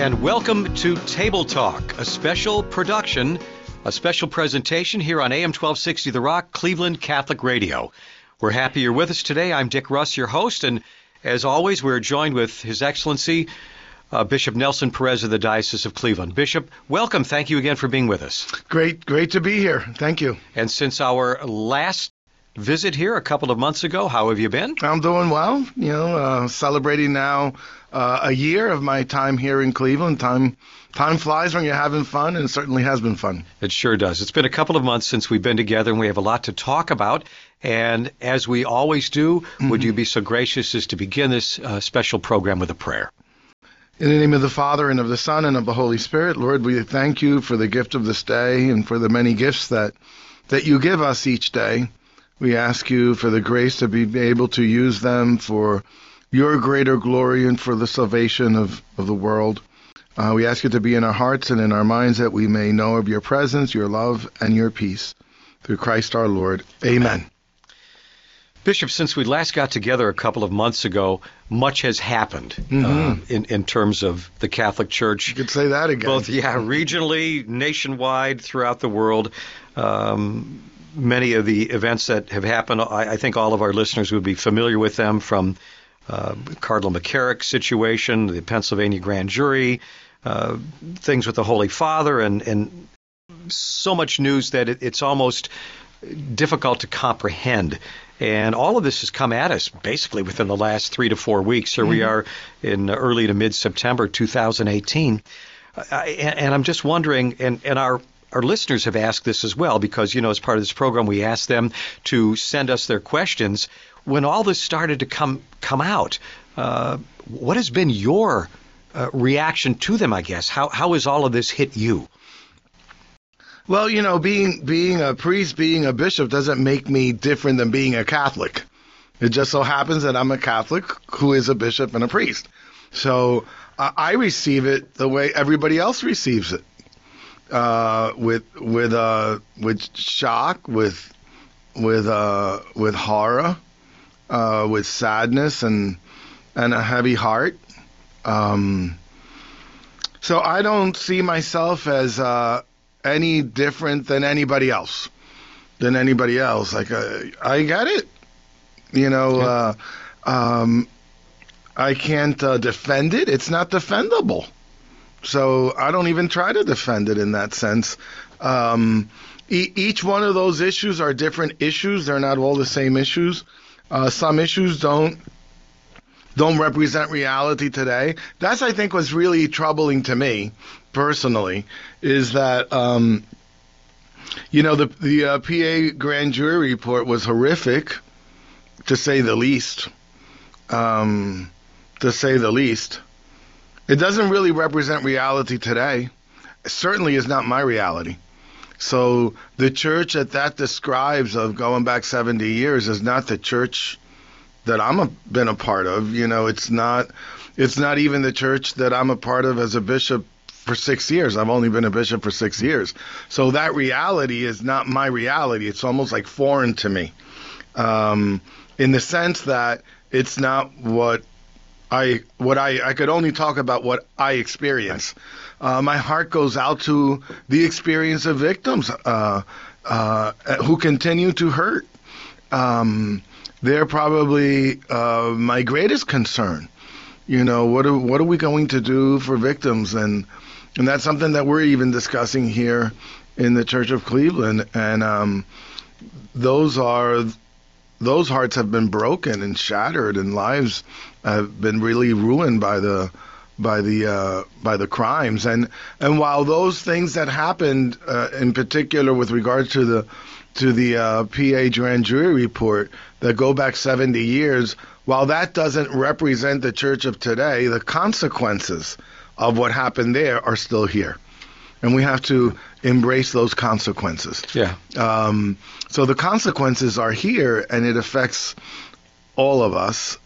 and welcome to Table Talk, a special production, a special presentation here on AM 1260 The Rock, Cleveland Catholic Radio. We're happy you're with us today. I'm Dick Russ, your host, and as always, we're joined with His Excellency, Bishop Nelson Perez of the Diocese of Cleveland. Bishop, welcome. Thank you again for being with us. Great to be here. Thank you. And since our last visit here a couple of months ago, how have you been? I'm doing well. Celebrating now a year of my time here in Cleveland. Time flies when you're having fun, and it certainly has been fun. It sure does. It's been a couple of months since we've been together, and we have a lot to talk about. And as we always do, would you be so gracious as to begin this special program with a prayer? In the name of the Father, and of the Son, and of the Holy Spirit, Lord, we thank you for the gift of this day and for the many gifts that you give us each day. We ask you for the grace to be able to use them for your greater glory and for the salvation of the world. We ask you to be in our hearts and in our minds that we may know of your presence, your love, and your peace. Through Christ our Lord. Amen. Bishop, since we last got together a couple of months ago, much has happened in terms of the Catholic Church. You could say that again. Both, regionally, nationwide, throughout the world. Many of the events that have happened, I think all of our listeners would be familiar with them, from Cardinal McCarrick's situation, the Pennsylvania grand jury, things with the Holy Father, and so much news that it's almost difficult to comprehend. And all of this has come at us basically within the last 3 to 4 weeks. Here we are in early to mid-September 2018. And I'm just wondering, and our listeners have asked this as well, because, as part of this program, we asked them to send us their questions. When all this started to come out, what has been your reaction to them, I guess? How has all of this hit you? Well, being a priest, being a bishop doesn't make me different than being a Catholic. It just so happens that I'm a Catholic who is a bishop and a priest. So I receive it the way everybody else receives it, with shock, with horror, with sadness and a heavy heart. So I don't see myself as any different than anybody else. Like, I get it. I can't defend it. It's not defendable. So I don't even try to defend it in that sense. Each one of those issues are different issues. They're not all the same issues. Some issues don't represent reality today. That's, I think, what's really troubling to me personally, is that the PA grand jury report was horrific, to say the least. It doesn't really represent reality today. It certainly is not my reality. So the church that describes, of going back 70 years, is not the church that been a part of. It's not even the church that I'm a part of as a bishop for 6 years. I've only been a bishop for 6 years. So that reality is not my reality. It's almost like foreign to me, in the sense that it's not what I could only talk about what I experience. My heart goes out to the experience of victims who continue to hurt. They're probably my greatest concern. What are we going to do for victims? And that's something that we're even discussing here in the Church of Cleveland. And those hearts have been broken and shattered, and lives have been really ruined by the crimes. And while those things that happened, in particular with regard to the PA grand jury report that go back 70 years, while that doesn't represent the church of today, the consequences of what happened there are still here. And we have to embrace those consequences. Yeah. So the consequences are here, and it affects all of us.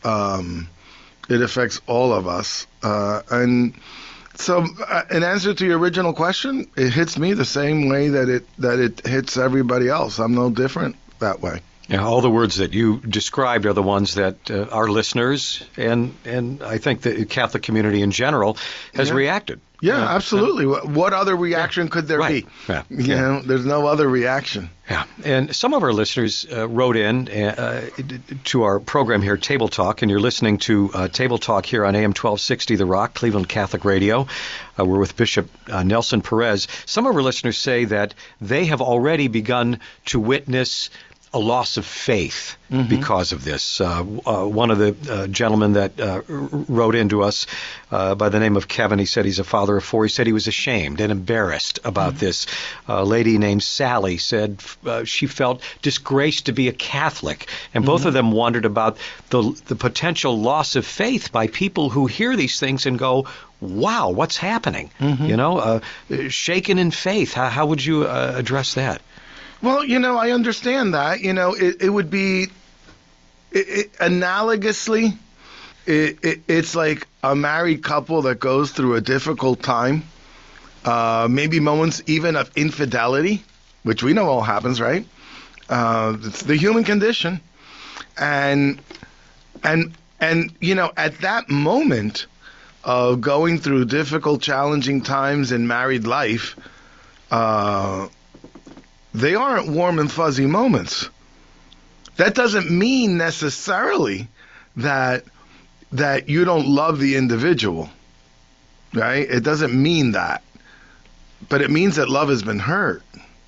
And so, in answer to your original question, it hits me the same way that it hits everybody else. I'm no different that way. Yeah, all the words that you described are the ones that our listeners and I think the Catholic community in general has reacted. Yeah, absolutely. What other reaction could there be? Yeah. You know, there's no other reaction. Yeah, and some of our listeners wrote in to our program here, Table Talk, and you're listening to Table Talk here on AM 1260 The Rock, Cleveland Catholic Radio. We're with Bishop Nelson Perez. Some of our listeners say that they have already begun to witness a loss of faith because of this. One of the gentlemen that wrote into us by the name of Kevin, he said he's a father of 4. He said he was ashamed and embarrassed about this. A lady named Sally said she felt disgraced to be a Catholic. And both of them wondered about the potential loss of faith by people who hear these things and go, wow, what's happening? You know, shaken in faith. How would you address that? Well, you know, I understand that. You know, it would be analogously, it's like a married couple that goes through a difficult time, maybe moments even of infidelity, which we know all happens, right? It's the human condition. And you know, at that moment of going through difficult, challenging times in married life, they aren't warm and fuzzy moments. That doesn't mean necessarily that you don't love the individual, right? It doesn't mean that. But it means that love has been hurt.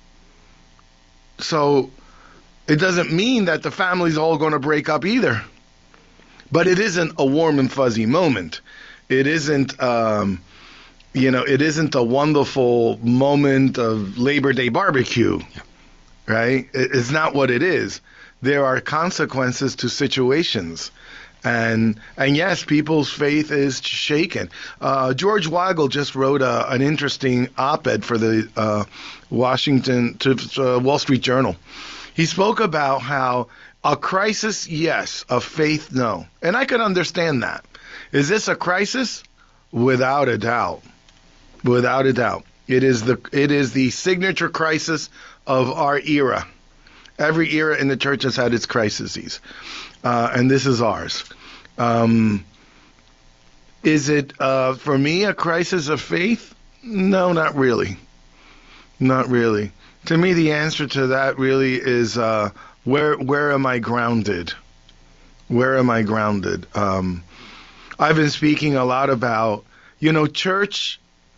So it doesn't mean that the family's all going to break up either. But it isn't a warm and fuzzy moment. It isn't you know, it isn't a wonderful moment of Labor Day barbecue, right? It's not what it is. There are consequences to situations. And yes, people's faith is shaken. George Weigel just wrote an interesting op-ed for the Wall Street Journal. He spoke about how a crisis, yes, a faith, no. And I could understand that. Is this a crisis? Without a doubt. Without a doubt. It is the signature crisis of our era. Every era in the church has had its crises, and this is ours. Is it, for me, a crisis of faith? No, not really. Not really. To me, the answer to that really is, where am I grounded? Where am I grounded? I've been speaking a lot about, you know, church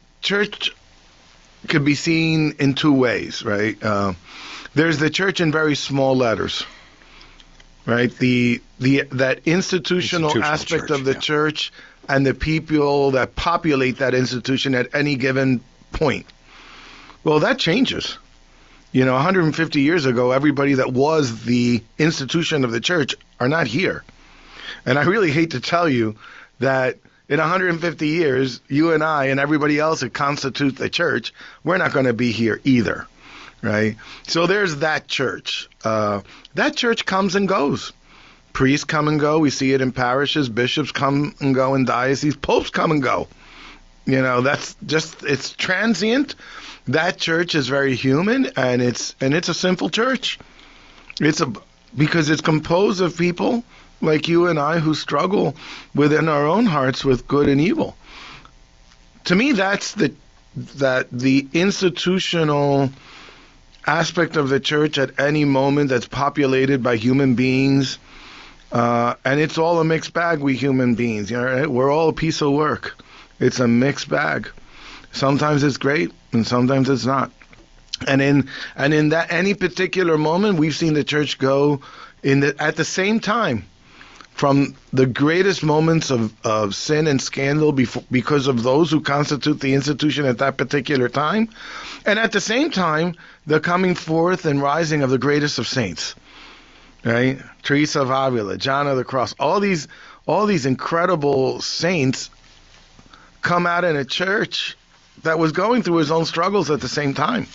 could be seen in two ways, right? There's the church in very small letters, right? That institutional aspect church, of the church and the people that populate that institution at any given point. Well, that changes. You know, 150 years ago, everybody that was the institution of the church are not here. And I really hate to tell you that in 150 years, you and I and everybody else that constitute the church, we're not going to be here either, right? So there's that church. That church comes and goes. Priests come and go. We see it in parishes. Bishops come and go in dioceses. Popes come and go. You know, that's just, it's transient. That church is very human, and it's a sinful church. Because it's composed of people like you and I who struggle within our own hearts with good and evil. To me, that's the institutional aspect of the church at any moment that's populated by human beings, and it's all a mixed bag. We human beings, you know, right? We're all a piece of work. It's a mixed bag. Sometimes it's great, and sometimes it's not. And in that any particular moment, we've seen the church go at the same time from the greatest moments of sin and scandal because of those who constitute the institution at that particular time, and at the same time, the coming forth and rising of the greatest of saints, right? Teresa of Avila, John of the Cross, all these incredible saints come out in a church that was going through his own struggles at the same time.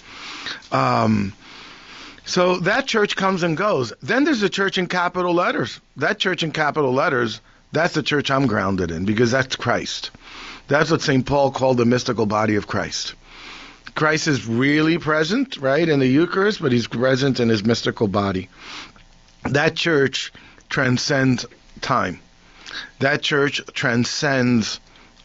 So that church comes and goes. Then there's a church in capital letters. That church in capital letters, that's the church I'm grounded in, because that's Christ. That's what St. Paul called the mystical body of Christ. Christ is really present, right, in the Eucharist, but he's present in his mystical body. that church transcends time. That church transcends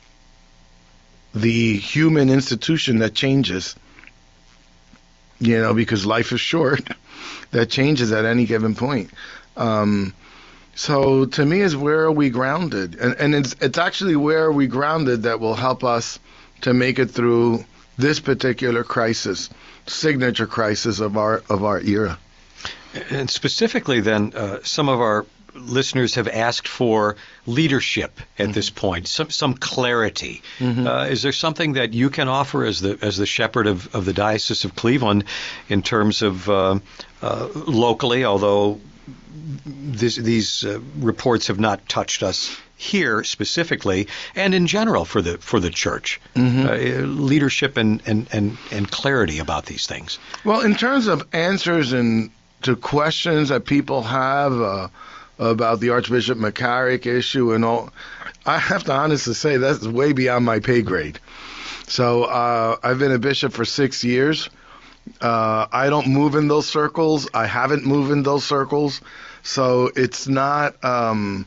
the human institution that changes, because life is short, that changes at any given point. So to me is where are we grounded? And it's actually where are we grounded that will help us to make it through this particular crisis, signature crisis of our era. And specifically then, some of our listeners have asked for leadership at this point, some clarity. Is there something that you can offer as the shepherd of the Diocese of Cleveland in terms of locally, although these reports have not touched us here specifically, and in general for the church, leadership and clarity about these things? Well, in terms of answers to questions that people have about the Archbishop McCarrick issue and all, I have to honestly say that's way beyond my pay grade. So I've been a bishop for 6 years. I don't move in those circles. I haven't moved in those circles. So it's not, I'm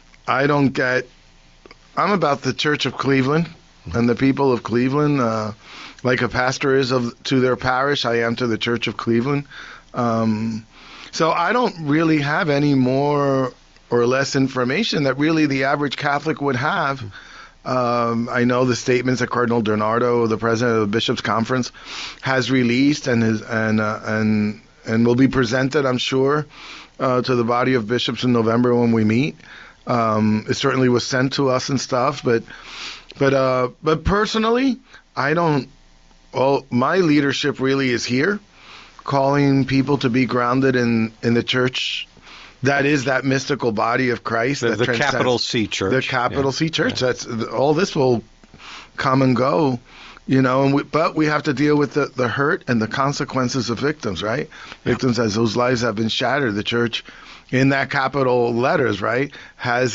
about the Church of Cleveland and the people of Cleveland, like a pastor is to their parish, I am to the Church of Cleveland. So I don't really have any more or less information that really the average Catholic would have. I know the statements that Cardinal DiNardo, the president of the Bishops' Conference, has released and will be presented, I'm sure, to the body of bishops in November when we meet. It certainly was sent to us and stuff, but personally, I don't. Well, my leadership really is here, calling people to be grounded in the church. That is that mystical body of Christ. The capital C Church. The capital C Church. Yeah. That's all. This will come and go, but we have to deal with the hurt and the consequences of victims, right? Yeah. Victims as whose lives have been shattered. The church, in that capital letters, right, has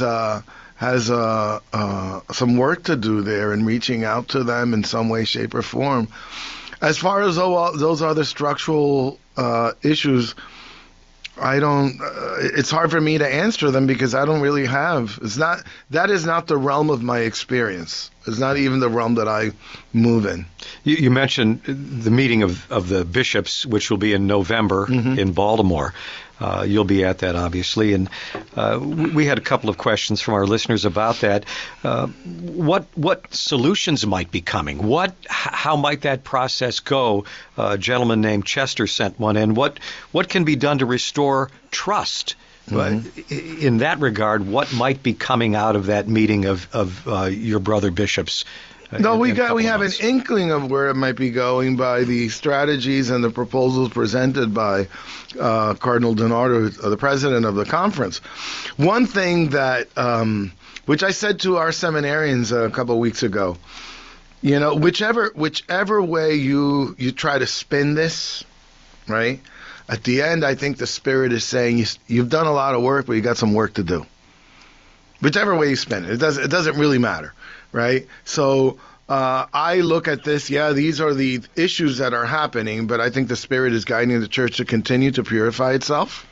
some work to do there in reaching out to them in some way, shape, or form. As far as those other structural issues, I don't. It's hard for me to answer them because I don't really have. That is not the realm of my experience. It's not even the realm that I move in. You mentioned the meeting of the bishops, which will be in November in Baltimore. You'll be at that, obviously, and we had a couple of questions from our listeners about that. What solutions might be coming? How might that process go? A gentleman named Chester sent one in. What can be done to restore trust? In that regard, what might be coming out of that meeting of your brother bishops? No, we have an inkling of where it might be going by the strategies and the proposals presented by Cardinal DiNardo, the president of the conference. One thing that, which I said to our seminarians a couple of weeks ago, whichever way you try to spin this, right? At the end, I think the Spirit is saying you've done a lot of work, but you got some work to do. Whichever way you spin it, it doesn't really matter. Right? So I look at this, these are the issues that are happening, but I think the Spirit is guiding the church to continue to purify itself,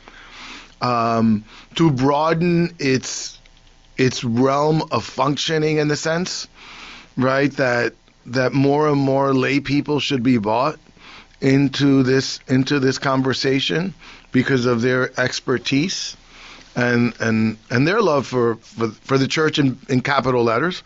to broaden its realm of functioning in the sense, right, that more and more lay people should be brought into this conversation because of their expertise and their love for the church in capital letters.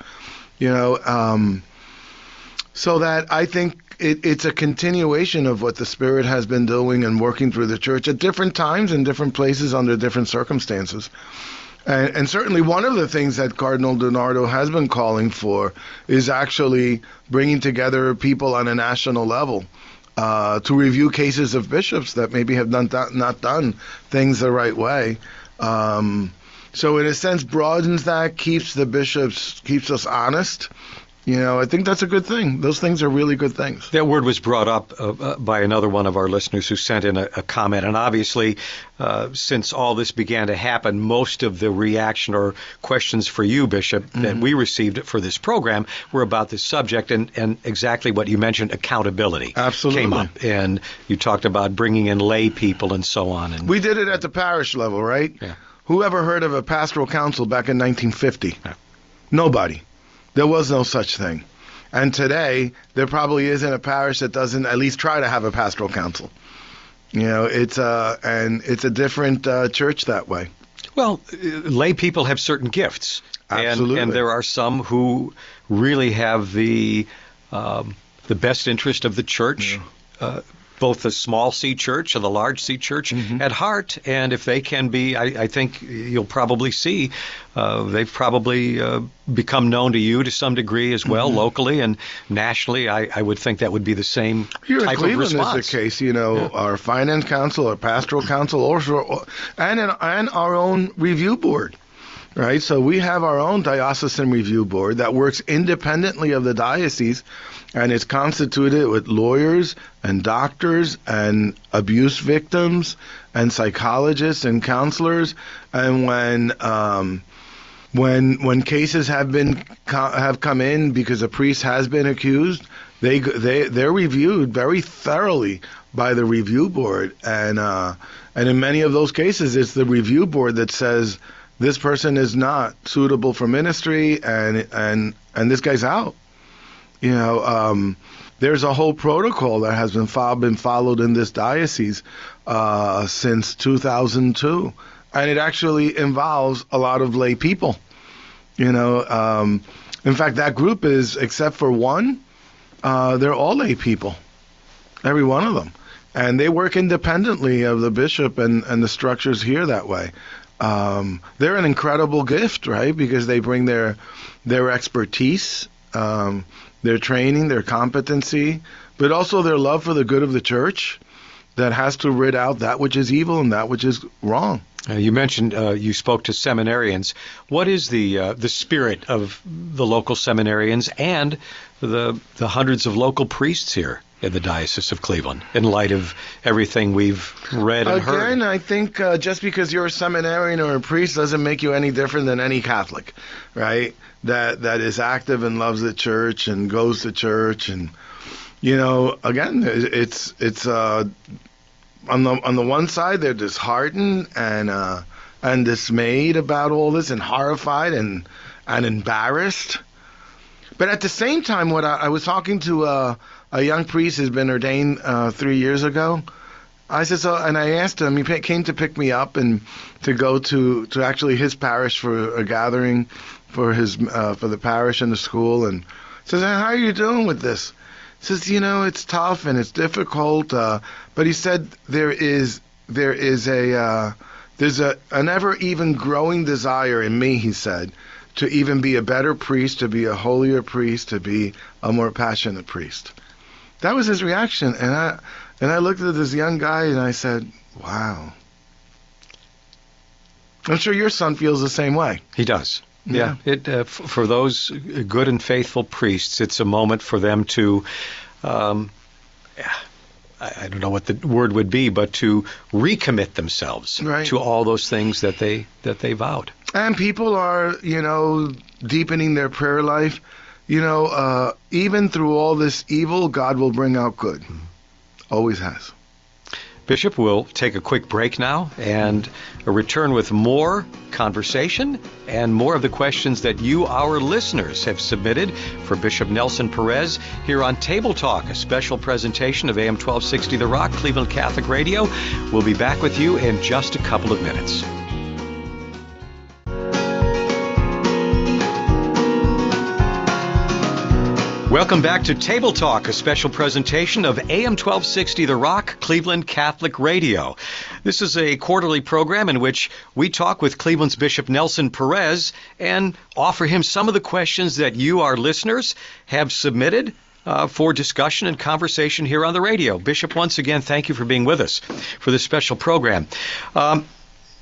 So that I think it's a continuation of what the Spirit has been doing and working through the church at different times in different places under different circumstances. And certainly one of the things that Cardinal DiNardo has been calling for is actually bringing together people on a national level to review cases of bishops that maybe have not done things the right way. So in a sense broadens that, keeps us honest, I think that's a good thing. Those things are really good things. That word was brought up by another one of our listeners who sent in a comment. And obviously, since all this began to happen, most of the reaction or questions for you, Bishop, that we received for this program were about this subject and exactly what you mentioned, accountability. Absolutely. Came up. And you talked about bringing in lay people and so on. And we did it at the parish level, right? Yeah. Who ever heard of a pastoral council back in 1950? Yeah. Nobody. There was no such thing. And today, there probably isn't a parish that doesn't at least try to have a pastoral council. It's a different church that way. Well, lay people have certain gifts. Absolutely. And there are some who really have the best interest of the church, both the small C church and the large C church at heart. And if they can be, I think you'll probably see, they've probably become known to you to some degree as well, locally and nationally. I would think that would be the same Here type in Cleveland of response. is the case, our finance council, our pastoral council, also, and our own review board. Right, so we have our own diocesan review board that works independently of the diocese, and it's constituted with lawyers and doctors and abuse victims and psychologists and counselors. And when cases have come in because a priest has been accused, they're reviewed very thoroughly by the review board, and in many of those cases, it's the review board that says, this person is not suitable for ministry, and this guy's out. There's a whole protocol that has been followed in this diocese since 2002, and it actually involves a lot of lay people. In fact, that group is, except for one, they're all lay people, every one of them, and they work independently of the bishop and the structures here that way. They're an incredible gift, right? Because they bring their expertise, their training, their competency, but also their love for the good of the church that has to rid out that which is evil and that which is wrong. You mentioned you spoke to seminarians. What is the spirit of the local seminarians and the hundreds of local priests here in the Diocese of Cleveland, in light of everything we've read and heard? Again, I think just because you're a seminarian or a priest doesn't make you any different than any Catholic, right? That is active and loves the church and goes to church, and again, it's on the one side they're disheartened and dismayed about all this and horrified and embarrassed, but at the same time, what I was talking to a young priest who's been ordained 3 years ago. I said so, and I asked him. He came to pick me up and to go to actually his parish for a gathering for the parish and the school. And says, "How are you doing with this?" He says, "It's tough and it's difficult." But he said there's an ever even growing desire in me. He said, to even be a better priest, to be a holier priest, to be a more passionate priest. That was his reaction, and I looked at this young guy and I said, "Wow." I'm sure your son feels the same way. He does. Yeah. For those good and faithful priests, it's a moment for them to, I don't know what the word would be, but to recommit themselves to all those things that they vowed. And people are, deepening their prayer life. Even through all this evil, God will bring out good. Always has. Bishop, we'll take a quick break now and return with more conversation and more of the questions that you, our listeners, have submitted for Bishop Nelson Perez here on Table Talk, a special presentation of AM 1260 The Rock, Cleveland Catholic Radio. We'll be back with you in just a couple of minutes. Welcome back to Table Talk, a special presentation of AM 1260 The Rock, Cleveland Catholic Radio. This is a quarterly program in which we talk with Cleveland's Bishop Nelson Perez and offer him some of the questions that you, our listeners, have submitted for discussion and conversation here on the radio. Bishop, once again, thank you for being with us for this special program.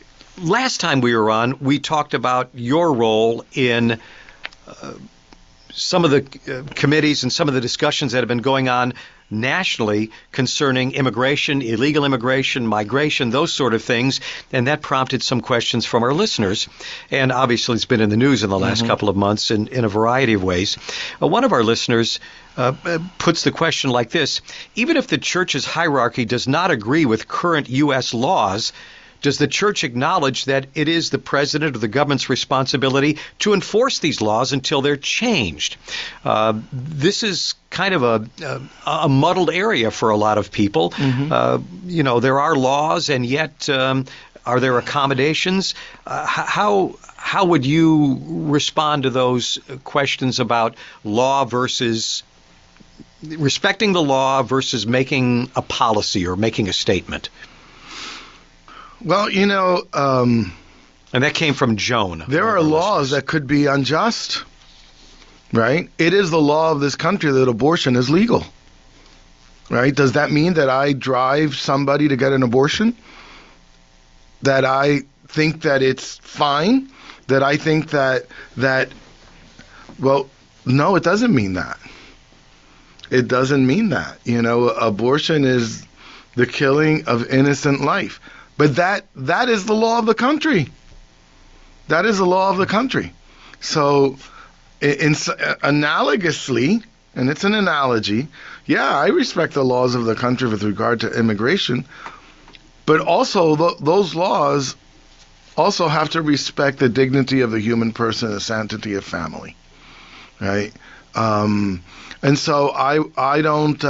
Last time we were on, we talked about your role in some of the committees and some of the discussions that have been going on nationally concerning immigration, illegal immigration, migration, those sort of things, and that prompted some questions from our listeners. And obviously it's been in the news in the last couple of months in a variety of ways. One of our listeners puts the question like this: even if the church's hierarchy does not agree with current U.S. laws, does the church acknowledge that it is the president or the government's responsibility to enforce these laws until they're changed? This is kind of a muddled area for a lot of people. There are laws, and yet are there accommodations? How would you respond to those questions about law versus respecting the law versus making a policy or making a statement? Well, and that came from Joan. There are laws that could be unjust, right? It is the law of this country that abortion is legal, right? Does that mean that I drive somebody to get an abortion? That I think that it's fine? That I think that well, no, it doesn't mean that. It doesn't mean that. Abortion is the killing of innocent life. But that is the law of the country. That is the law of the country. So, analogously, and it's an analogy, yeah, I respect the laws of the country with regard to immigration, but also those laws also have to respect the dignity of the human person and the sanctity of family, right? And so I don't...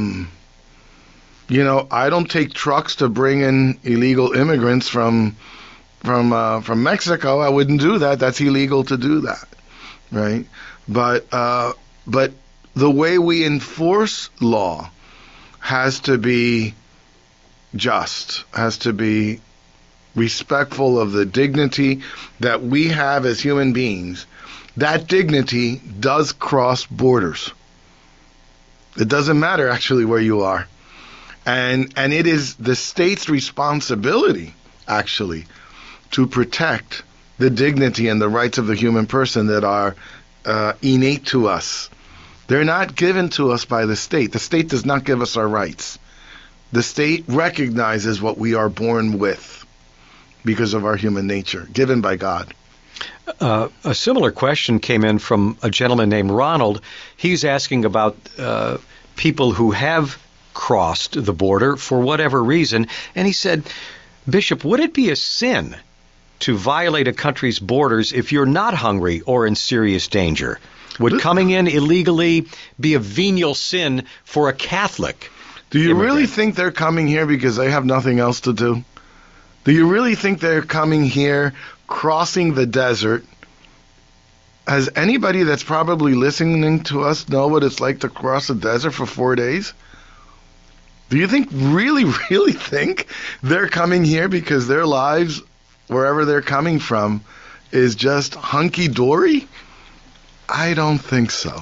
I don't take trucks to bring in illegal immigrants from Mexico. I wouldn't do that. That's illegal to do that, right? But the way we enforce law has to be just, has to be respectful of the dignity that we have as human beings. That dignity does cross borders. It doesn't matter actually where you are. And it is the state's responsibility, actually, to protect the dignity and the rights of the human person that are innate to us. They're not given to us by the state. The state does not give us our rights. The state recognizes what we are born with because of our human nature, given by God. A similar question came in from a gentleman named Ronald. He's asking about people who have crossed the border for whatever reason, and he said, Bishop, would it be a sin to violate a country's borders if you're not hungry or in serious danger? Would coming in illegally be a venial sin for a Catholic? Do you really think they're coming here because they have nothing else to do? Do you really think they're coming here, crossing the desert? Has anybody that's probably listening to us know what it's like to cross a desert for 4 days? Do you really think they're coming here because their lives, wherever they're coming from, is just hunky-dory? I don't think so.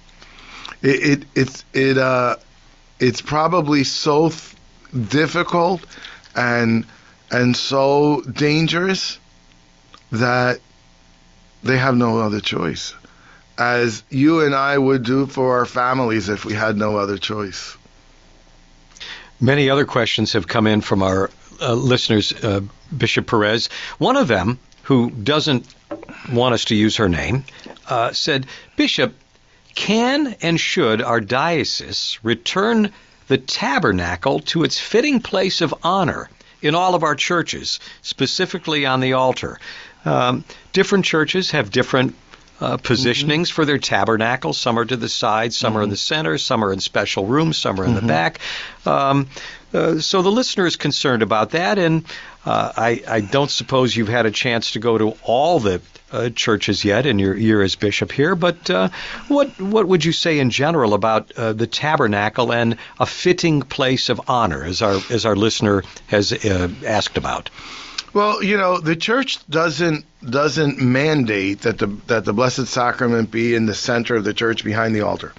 It's probably so difficult and so dangerous that they have no other choice, as you and I would do for our families if we had no other choice. Many other questions have come in from our listeners, Bishop Perez. One of them, who doesn't want us to use her name, said, Bishop, can and should our diocese return the tabernacle to its fitting place of honor in all of our churches, specifically on the altar? Different churches have different positionings for their tabernacle. Some are to the side, some are in the center, some are in special rooms, some are in the back. So the listener is concerned about that, and I don't suppose you've had a chance to go to all the churches yet in your year as bishop here, but what would you say in general about the tabernacle and a fitting place of honor, as our listener has asked about? Well, the church doesn't mandate that the Blessed Sacrament be in the center of the church behind the altar.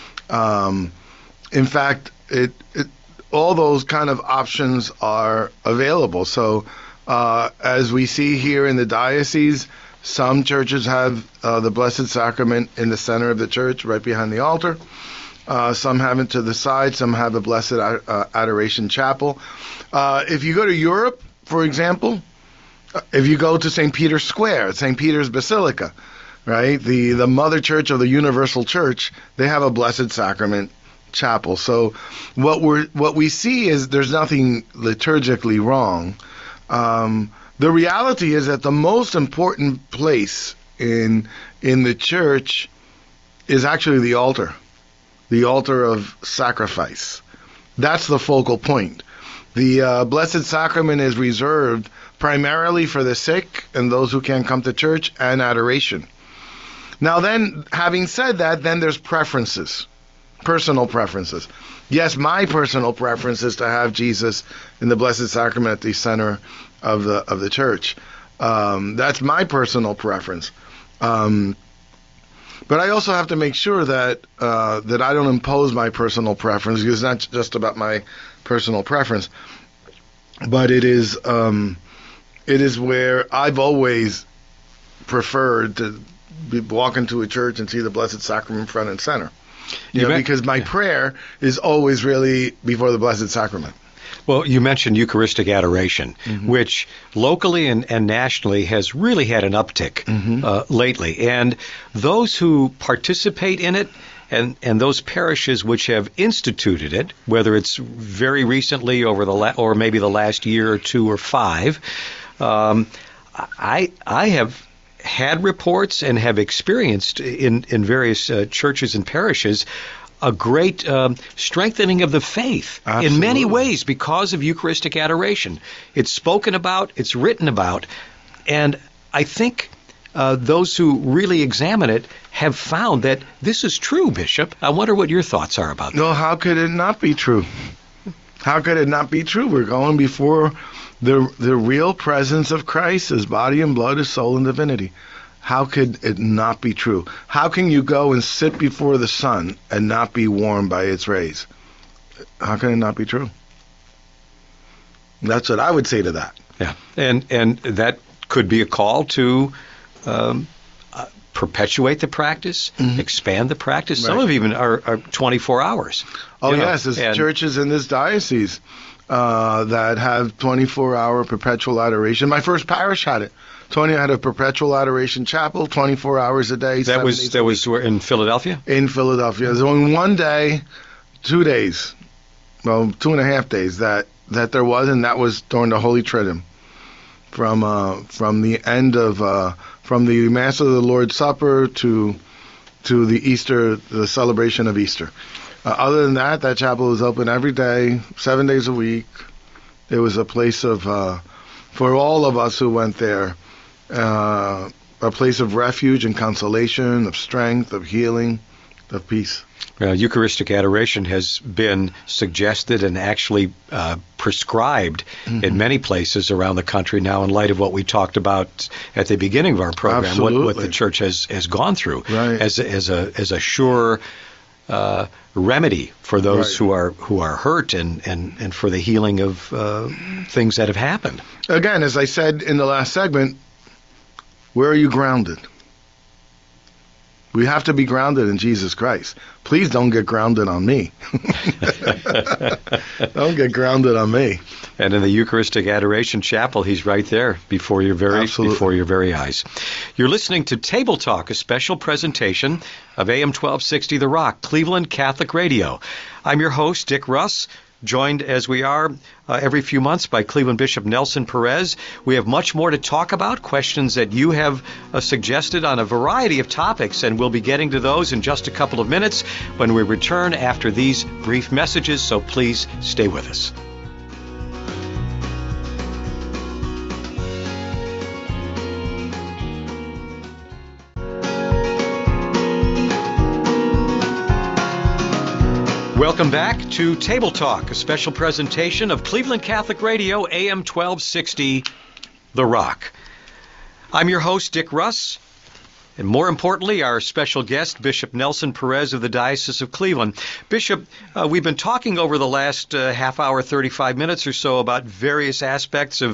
In fact, all those kind of options are available. So, as we see here in the diocese, Some churches have the Blessed Sacrament in the center of the church, right behind the altar. Some have it to the side. Some have a Blessed Adoration Chapel. If you go to Europe, for example, if you go to St. Peter's Square, St. Peter's Basilica, right, the mother church of the Universal Church, they have a Blessed Sacrament chapel. So what we see is there's nothing liturgically wrong. The reality is that the most important place in the church is actually the altar of sacrifice. That's the focal point. The Blessed Sacrament is reserved primarily for the sick and those who can't come to church, and adoration. Now then, having said that, then there's preferences, personal preferences. Yes, my personal preference is to have Jesus in the Blessed Sacrament at the center of the church. That's my personal preference. But I also have to make sure that I don't impose my personal preference, because it's not just about my personal preference, but it is where I've always preferred to walk into a church and see the Blessed Sacrament front and center. Because my prayer is always really before the Blessed Sacrament. Well, you mentioned Eucharistic adoration, which locally and nationally has really had an uptick lately. And those who participate in it and those parishes which have instituted it, whether it's very recently over or maybe the last year or two or five, I have had reports and have experienced in various churches and parishes a great strengthening of the faith. Absolutely. In many ways because of Eucharistic adoration. It's spoken about, it's written about, and I think those who really examine it have found that this is true, Bishop. I wonder what your thoughts are about that. No, how could it not be true? How could it not be true? We're going before the real presence of Christ, his body and blood, his soul and divinity. How could it not be true? How can you go and sit before the sun and not be warmed by its rays? How can it not be true? That's what I would say to that. Yeah, and that could be a call to perpetuate the practice, expand the practice. Some of even are 24 hours. Oh, yes, there's churches in this diocese that have 24-hour perpetual adoration. My first parish had it. Tony had a perpetual adoration chapel, 24 hours a day. That was in Philadelphia? In Philadelphia. There's only one day, 2 days, well, 2.5 days that there was, and that was during the Holy Triduum. From the end of from the Mass of the Lord's Supper to the Easter, the celebration of Easter. Other than that, that chapel was open every day, 7 days a week. It was a place of, for all of us who went there, a place of refuge and consolation, of strength, of healing, of peace. Eucharistic adoration has been suggested and actually prescribed in many places around the country now in light of what we talked about at the beginning of our program, what the Church has gone through as a sure remedy for those who are hurt and for the healing of things that have happened. Again, as I said in the last segment, where are you grounded? We have to be grounded in Jesus Christ. Please don't get grounded on me. Don't get grounded on me. And in the Eucharistic Adoration Chapel, he's right there before your very eyes. You're listening to Table Talk, a special presentation of AM 1260 The Rock, Cleveland Catholic Radio. I'm your host, Dick Russ, joined as we are every few months by Cleveland Bishop Nelson Perez. We have much more to talk about, questions that you have suggested on a variety of topics, and we'll be getting to those in just a couple of minutes when we return after these brief messages, so please stay with us. Welcome back to Table Talk, a special presentation of Cleveland Catholic Radio, AM 1260, The Rock. I'm your host, Dick Russ, and more importantly, our special guest, Bishop Nelson Perez of the Diocese of Cleveland. Bishop, we've been talking over the last half hour, 35 minutes or so about various aspects of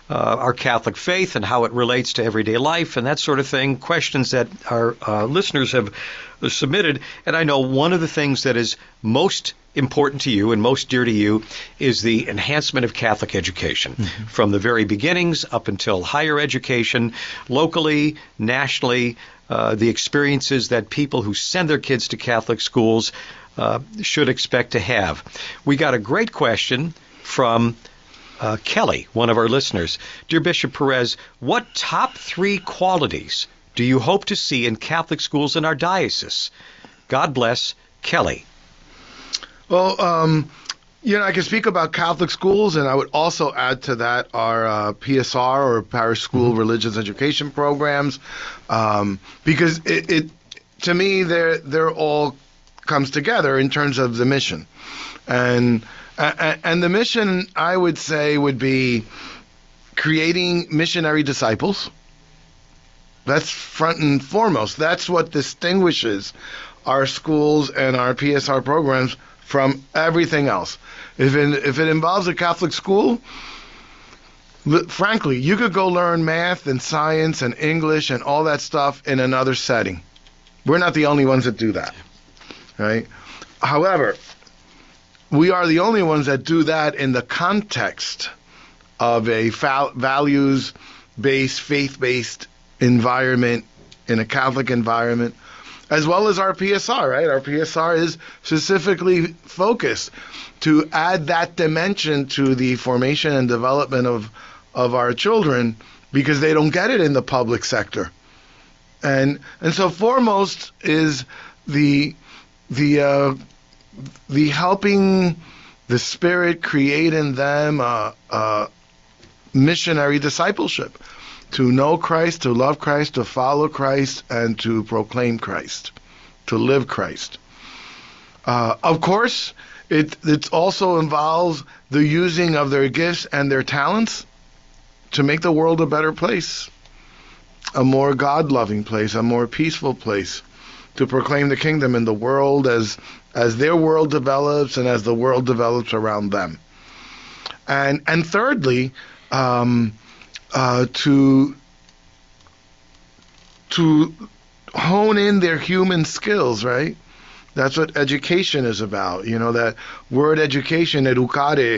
our Catholic faith and how it relates to everyday life and that sort of thing, questions that our listeners have submitted. And I know one of the things that is most important to you and most dear to you is the enhancement of Catholic education, from the very beginnings up until higher education, locally, nationally, the experiences that people who send their kids to Catholic schools should expect to have. We got a great question from Kelly, one of our listeners. Dear Bishop Perez, what top 3 qualities do you hope to see in Catholic schools in our diocese? God bless, Kelly. Well, I can speak about Catholic schools, and I would also add to that our PSR, or Parish School Religious Education programs, because it to me they're all comes together in terms of the mission, and the mission, I would say, would be creating missionary disciples. That's front and foremost. That's what distinguishes our schools and our PSR programs from everything else. If it involves a Catholic school, frankly, you could go learn math and science and English and all that stuff in another setting. We're not the only ones that do that, right? However, we are the only ones that do that in the context of a values-based, faith-based environment, in a Catholic environment, as well as our PSR, right? Our PSR is specifically focused to add that dimension to the formation and development of our children, because they don't get it in the public sector. And so foremost is the helping the Spirit create in them a missionary discipleship, to know Christ, to love Christ, to follow Christ, and to proclaim Christ, to live Christ. Of course, it also involves the using of their gifts and their talents to make the world a better place, a more God-loving place, a more peaceful place, to proclaim the kingdom in the world as their world develops and as the world develops around them. And thirdly, to hone in their human skills, right? That's what education is about. That word education, educare,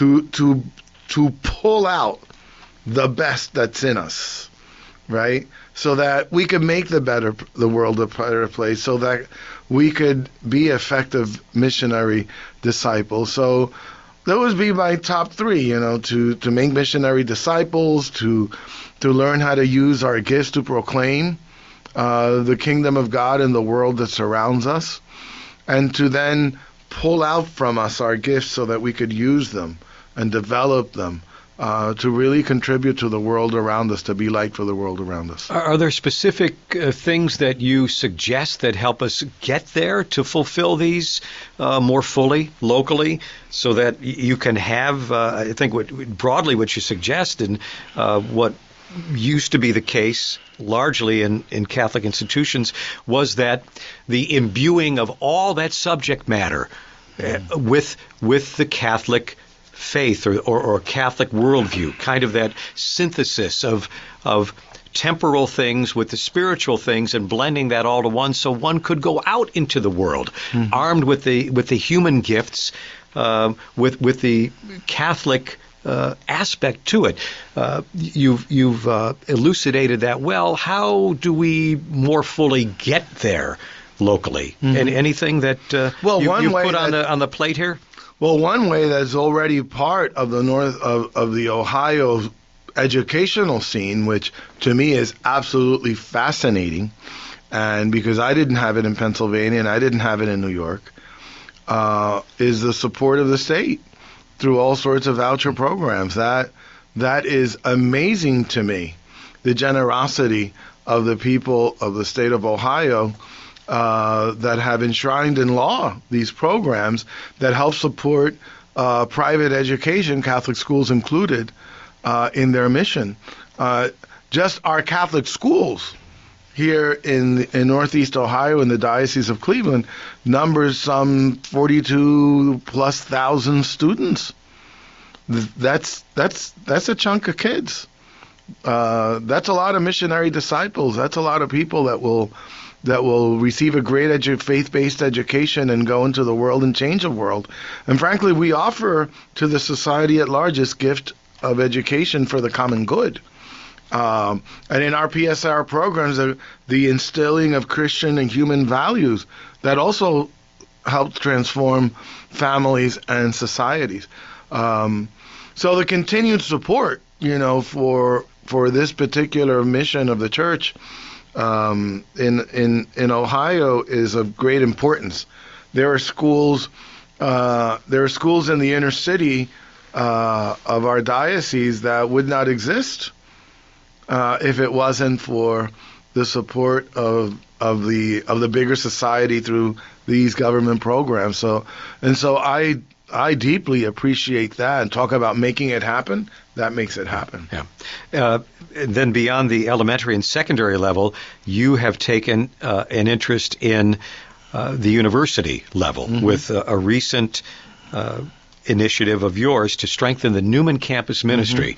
to pull out the best that's in us, right? So that we could make the world a better place, so that we could be effective missionary disciples. So those would be my top 3, to make missionary disciples, to learn how to use our gifts to proclaim the kingdom of God in the world that surrounds us, and to then pull out from us our gifts so that we could use them and develop them to really contribute to the world around us, to be light for the world around us. Are there specific things that you suggest that help us get there, to fulfill these more fully, locally, so that you can have, I think, broadly what you suggest, and what used to be the case largely in Catholic institutions, was that the imbuing of all that subject matter with the Catholic faith or Catholic worldview, kind of that synthesis of temporal things with the spiritual things, and blending that all to one, so one could go out into the world armed with the human gifts, with the Catholic aspect to it. You've elucidated that well. How do we more fully get there locally? And anything that you've put on the plate here? Well, one way that's already part of the north of the Ohio educational scene, which to me is absolutely fascinating, and because I didn't have it in Pennsylvania and I didn't have it in New York, is the support of the state through all sorts of voucher programs. That is amazing to me, the generosity of the people of the state of Ohio that have enshrined in law these programs that help support private education, Catholic schools included, in their mission. Just our Catholic schools here in Northeast Ohio, in the Diocese of Cleveland, numbers some 42,000+ students. that's a chunk of kids. That's a lot of missionary disciples. That's a lot of people that will receive a great faith-based education and go into the world and change the world. And frankly, we offer to the society at large this gift of education for the common good. And in our PSR programs, the instilling of Christian and human values that also helps transform families and societies. So the continued support, for this particular mission of the church in Ohio is of great importance. There are schools in the inner city of our diocese that would not exist if it wasn't for the support of the bigger society through these government programs. So I deeply appreciate that, and talk about making it happen. That makes it happen. Yeah. Then beyond the elementary and secondary level, you have taken an interest in the university level with a recent initiative of yours to strengthen the Newman Campus Ministry.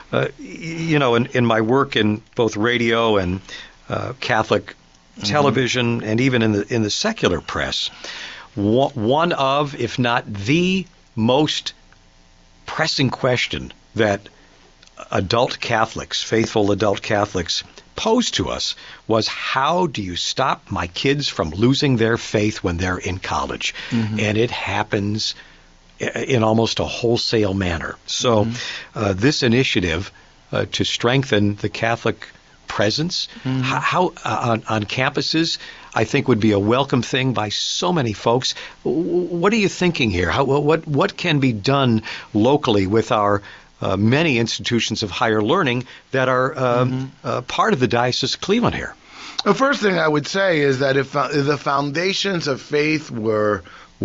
In my work in both radio and Catholic television, and even in the secular press, one of, if not the most pressing question that adult Catholics, faithful adult Catholics, posed to us was, how do you stop my kids from losing their faith when they're in college? And it happens in almost a wholesale manner. So this initiative to strengthen the Catholic presence how on campuses, I think, would be a welcome thing by so many folks. What are you thinking here? What can be done locally with our many institutions of higher learning that are part of the Diocese of Cleveland here? The first thing I would say is that if the foundations of faith were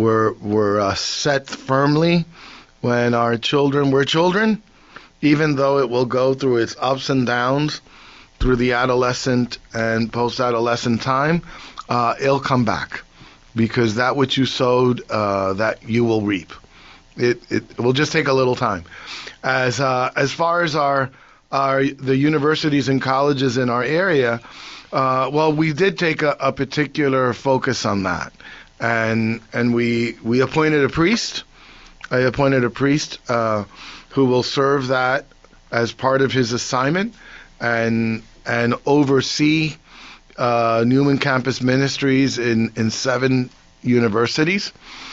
set firmly when our children were children, even though it will go through its ups and downs through the adolescent and post-adolescent time, it'll come back, because that which you sowed, that you will reap. It will just take a little time. As far as the universities and colleges in our area, we did take a particular focus on that, and we appointed a priest. I appointed a priest who will serve that as part of his assignment and oversee Newman Campus Ministries in 7 universities.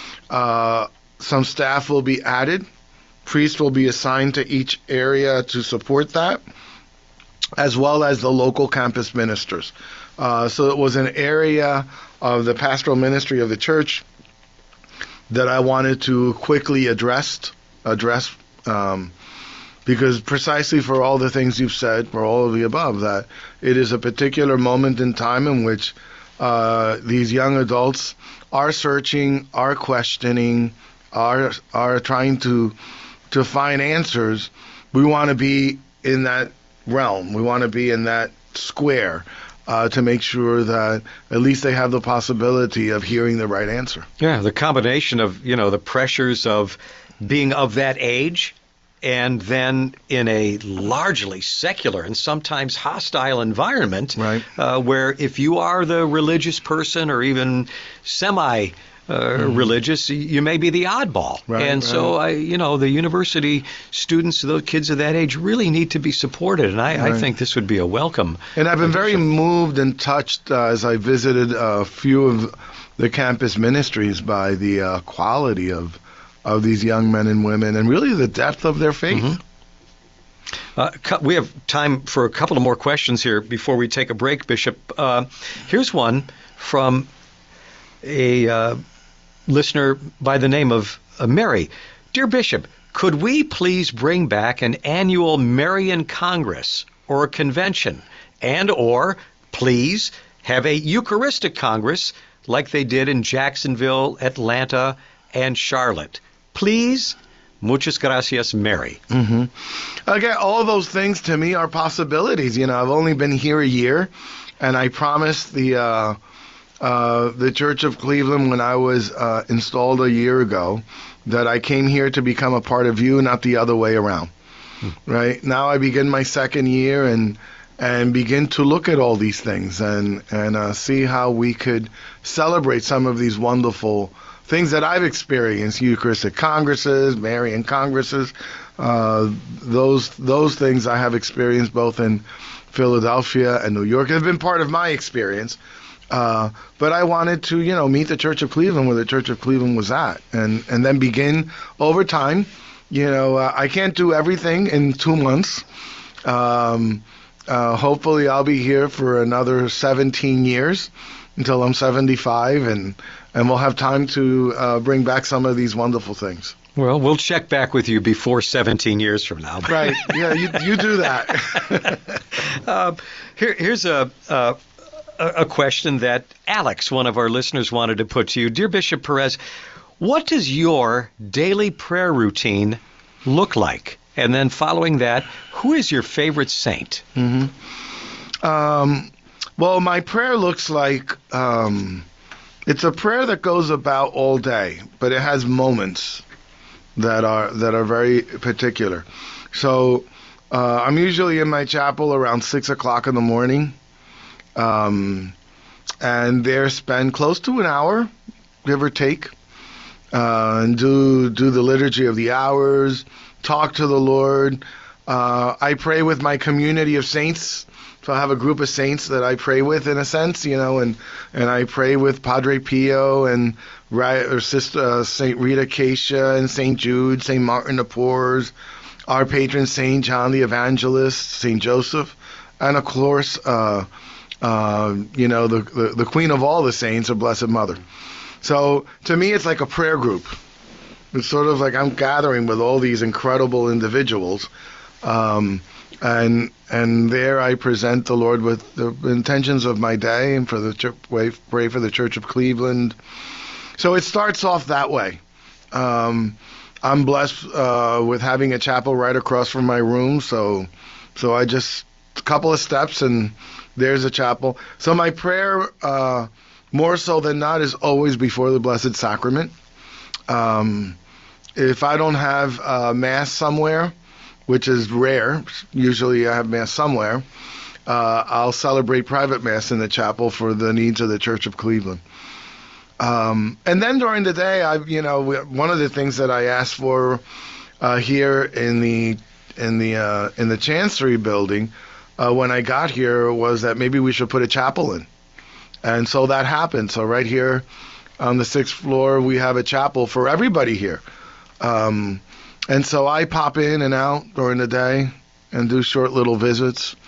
Some staff will be added. Priests will be assigned to each area to support that, as well as the local campus ministers. So it was an area of the pastoral ministry of the church that I wanted to quickly address, because precisely for all the things you've said, for all of the above, that it is a particular moment in time in which these young adults are searching, are questioning, are trying to find answers. We want to be in that realm. We want to be in that square to make sure that at least they have the possibility of hearing the right answer. Yeah, the combination of, the pressures of being of that age, and then in a largely secular and sometimes hostile environment, right, where if you are the religious person or even religious, you may be the oddball. Right, and so, the university students, those kids of that age, really need to be supported. And I think this would be a welcome. And I've been very moved and touched as I visited a few of the campus ministries by the quality of these young men and women, and really the depth of their faith. We have time for a couple of more questions here before we take a break, Bishop. Here's one from a listener by the name of Mary. Dear Bishop, could we please bring back an annual Marian Congress or a convention, or please have a Eucharistic Congress like they did in Jacksonville, Atlanta, and Charlotte? Please, muchas gracias, Mary. Okay, all of those things to me are possibilities. I've only been here a year, and I promised the Church of Cleveland when I was installed a year ago that I came here to become a part of you, not the other way around. Right? Now I begin my second year and begin to look at all these things and see how we could celebrate some of these wonderful things that I've experienced, Eucharistic congresses, Marian congresses, those things I have experienced both in Philadelphia and New York. Have been part of my experience. But I wanted to, meet the Church of Cleveland where the Church of Cleveland was at, and then begin over time. I can't do everything in 2 months. Hopefully I'll be here for another 17 years until I'm 75, and we'll have time to bring back some of these wonderful things. Well, we'll check back with you before 17 years from now. Right. Yeah, you do that. Here's a question that Alex, one of our listeners, wanted to put to you. Dear Bishop Perez, what does your daily prayer routine look like? And then following that, who is your favorite saint? Mm-hmm. Well, my prayer looks like it's a prayer that goes about all day, but it has moments that are very particular. So I'm usually in my chapel around 6 o'clock in the morning. And there spend close to an hour, give or take, and do the liturgy of the hours, talk to the Lord. I pray with my community of saints. So I have a group of saints that I pray with, in a sense, and I pray with Padre Pio and Sister Saint Rita Acacia and Saint Jude, Saint Martin of Porres, our patron Saint John the Evangelist, Saint Joseph, and of course, the queen of all the saints, our Blessed Mother. So to me, it's like a prayer group. It's sort of like I'm gathering with all these incredible individuals, and there I present the Lord with the intentions of my day and for the pray for the Church of Cleveland. So it starts off that way. I'm blessed with having a chapel right across from my room, so I just a couple of steps and there's a chapel. So my prayer, more so than not, is always before the Blessed Sacrament. If I don't have Mass somewhere, which is rare, usually I have Mass somewhere, I'll celebrate private Mass in the chapel for the needs of the Church of Cleveland. And then during the day, one of the things that I asked for here in the Chancery building when I got here was that maybe we should put a chapel in. And so that happened. So right here on the 6th floor, we have a chapel for everybody here. And so I pop in and out during the day and do short little visits.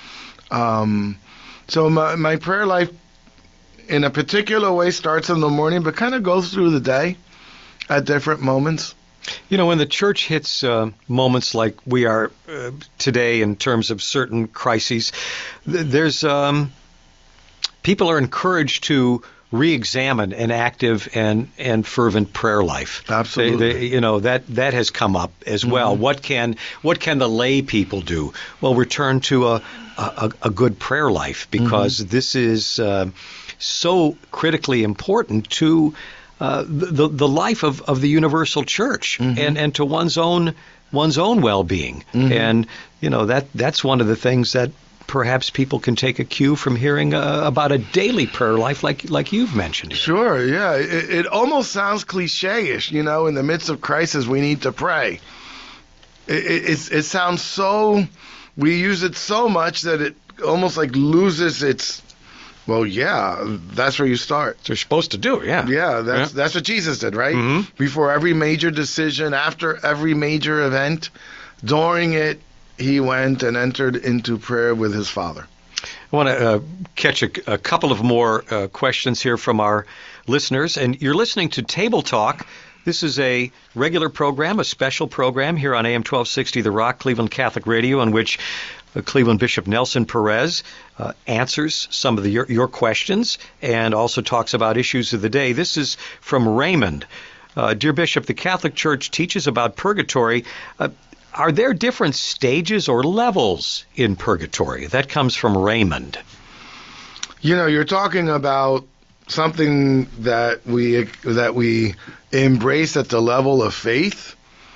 So my prayer life in a particular way starts in the morning, but kind of goes through the day at different moments. When the church hits moments like we are today in terms of certain crises, there's people are encouraged to re-examine an active and fervent prayer life. Absolutely. That has come up as well. Mm-hmm. What can the lay people do? Well, return to a good prayer life, because this is so critically important to the life of the universal church and to one's own well-being. And that's one of the things that perhaps people can take a cue from hearing about a daily prayer life like you've mentioned here. Sure, yeah. It almost sounds cliche-ish, in the midst of crisis we need to pray. It sounds so, we use it so much that it almost like loses its, well, yeah, that's where you start. You're supposed to do, yeah. Yeah, that's what Jesus did, right? Mm-hmm. Before every major decision, after every major event, during it, he went and entered into prayer with his Father. I want to catch a couple of more questions here from our listeners. And you're listening to Table Talk. This is a regular program, a special program here on AM 1260 The Rock, Cleveland Catholic Radio, in which Cleveland Bishop Nelson Perez answers some of your questions and also talks about issues of the day. This is from Raymond. Dear Bishop, the Catholic Church teaches about purgatory. Are there different stages or levels in purgatory? That comes from Raymond. You're talking about something that we embrace at the level of faith.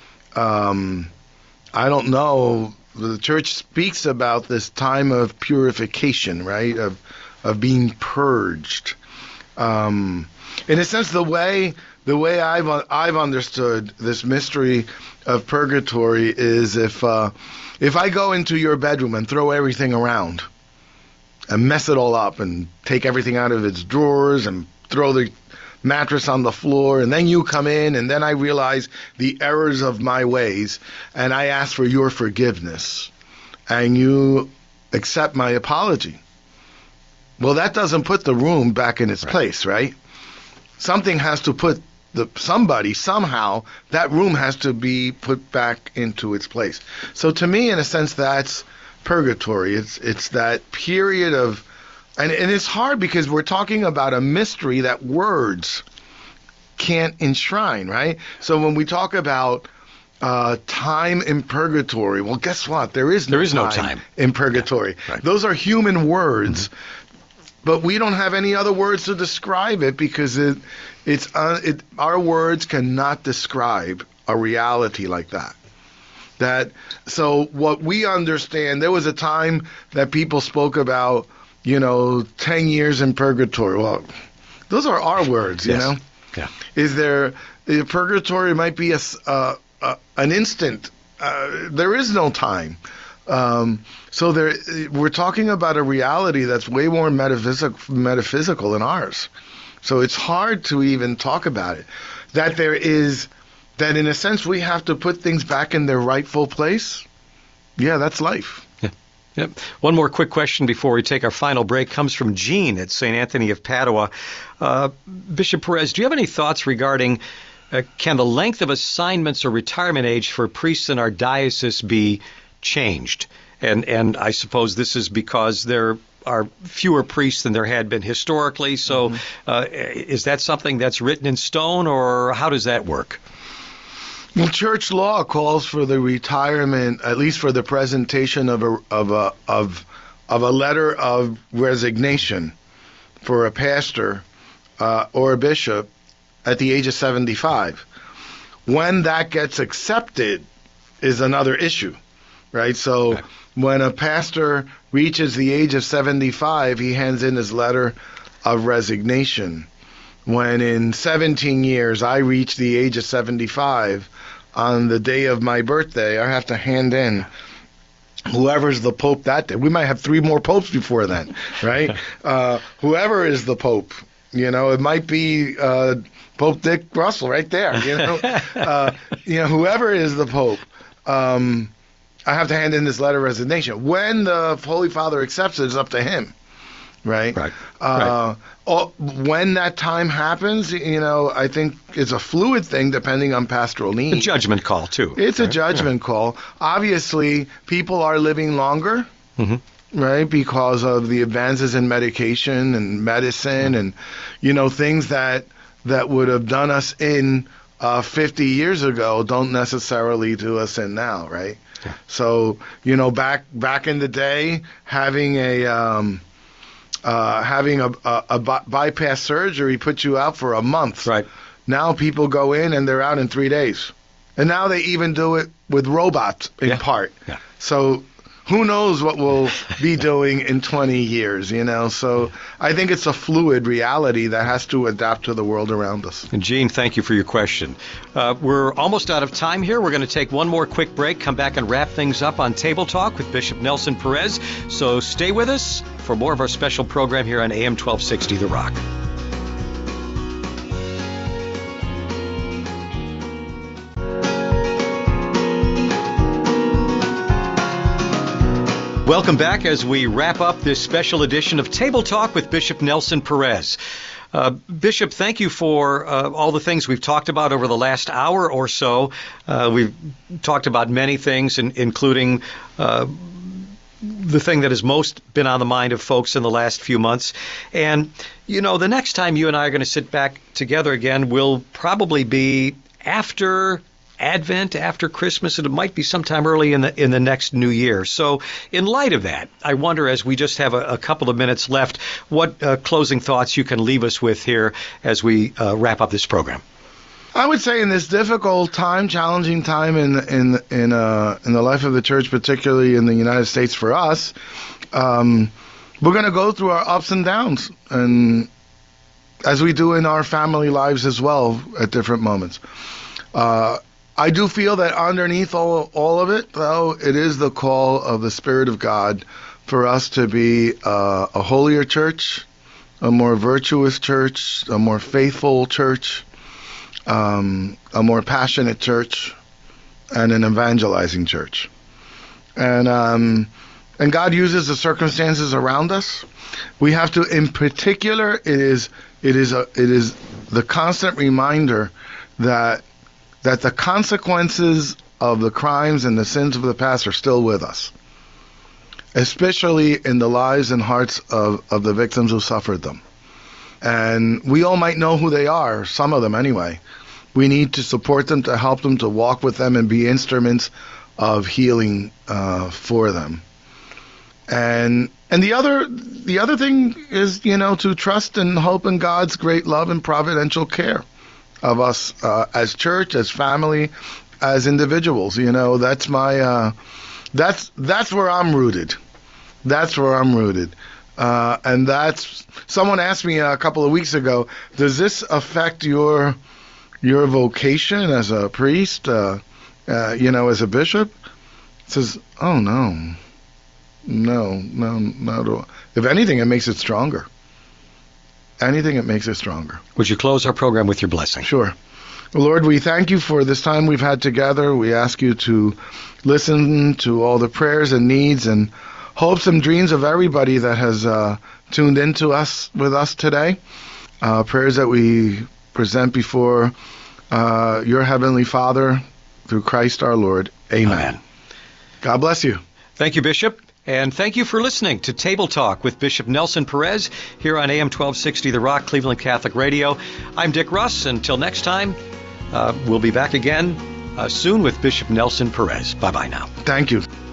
I don't know. The church speaks about this time of purification, right? Of being purged. In a sense, the way I've understood this mystery of purgatory is if I go into your bedroom and throw everything around and mess it all up and take everything out of its drawers and throw the mattress on the floor, and then you come in, and then I realize the errors of my ways, and I ask for your forgiveness, and you accept my apology. Well, that doesn't put the room back in its place, right? Something has to put somehow, that room has to be put back into its place. So to me, in a sense, that's purgatory. It's that period of, and it's hard because we're talking about a mystery that words can't enshrine, right? So when we talk about time in purgatory, well, guess what? There is no time in purgatory. Yeah, right. Those are human words, but we don't have any other words to describe it because our words cannot describe a reality like that. So what we understand, there was a time that people spoke about, 10 years in purgatory. Well, those are our words, you know? Yeah. Purgatory might be an instant. There is no time. So we're talking about a reality that's way more metaphysical than ours. So it's hard to even talk about it. That in a sense we have to put things back in their rightful place. Yeah, that's life. Yep. One more quick question before we take our final break comes from Jean at St. Anthony of Padua. Bishop Perez, do you have any thoughts regarding can the length of assignments or retirement age for priests in our diocese be changed? And I suppose this is because there are fewer priests than there had been historically. So is that something that's written in stone, or how does that work? Well, church law calls for the retirement, at least for the presentation of a letter of resignation for a pastor or a bishop at the age of 75. When that gets accepted is another issue, right? So when a pastor reaches the age of 75, he hands in his letter of resignation. When in 17 years I reach the age of 75, on the day of my birthday, I have to hand in whoever's the Pope that day. We might have 3 more popes before then, right? Whoever is the Pope, it might be Pope Dick Russell right there, whoever is the Pope. I have to hand in this letter of resignation. When the Holy Father accepts it, it's up to him. Right. When that time happens, I think it's a fluid thing depending on pastoral needs. A judgment call, too. It's a judgment call. Obviously, people are living longer, right, because of the advances in medication and medicine and, things that would have done us in 50 years ago don't necessarily do us in now, right? Yeah. So, back in the day, having a bypass surgery put you out for a month. Right. Now people go in and they're out in 3 days. And now they even do it with robots in part. Yeah. So who knows what we'll be doing in 20 years, So I think it's a fluid reality that has to adapt to the world around us. And Gene, thank you for your question. We're almost out of time here. We're going to take one more quick break, come back and wrap things up on Table Talk with Bishop Nelson Perez. So stay with us for more of our special program here on AM 1260 The Rock. Welcome back as we wrap up this special edition of Table Talk with Bishop Nelson Perez. Bishop, thank you for all the things we've talked about over the last hour or so. We've talked about many things, including the thing that has most been on the mind of folks in the last few months. And, the next time you and I are going to sit back together again will probably be after Advent after Christmas, and it might be sometime early in the next new year. So in light of that, I wonder, as we just have a couple of minutes left, what closing thoughts you can leave us with here as we wrap up this program. I would say in this difficult time, challenging time in the life of the church, particularly in the United States for us, we're going to go through our ups and downs, and as we do in our family lives as well at different moments. I do feel that underneath all of it, though, it is the call of the Spirit of God for us to be a holier church, a more virtuous church, a more faithful church, a more passionate church, and an evangelizing church. And God uses the circumstances around us. We have to, in particular, it is the constant reminder that the consequences of the crimes and the sins of the past are still with us, especially in the lives and hearts of the victims who suffered them. And we all might know who they are, some of them anyway. We need to support them, to help them, to walk with them and be instruments of healing for them. And the other thing is, to trust and hope in God's great love and providential care of us as church, as family, as individuals. That's my that's where I'm rooted. That's where I'm rooted. And that's, someone asked me a couple of weeks ago, does this affect your vocation as a priest, as a bishop? It says, oh no, not at all. If anything, it makes it stronger. Anything, it makes it stronger. Would you close our program with your blessing? Sure. Lord, we thank you for this time we've had together. We ask you to listen to all the prayers and needs and hopes and dreams of everybody that has tuned into us with us today. Prayers that we present before your Heavenly Father through Christ our Lord. Amen. God bless you. Thank you, Bishop. And thank you for listening to Table Talk with Bishop Nelson Perez here on AM 1260 The Rock, Cleveland Catholic Radio. I'm Dick Russ. Until next time, we'll be back again soon with Bishop Nelson Perez. Bye-bye now. Thank you.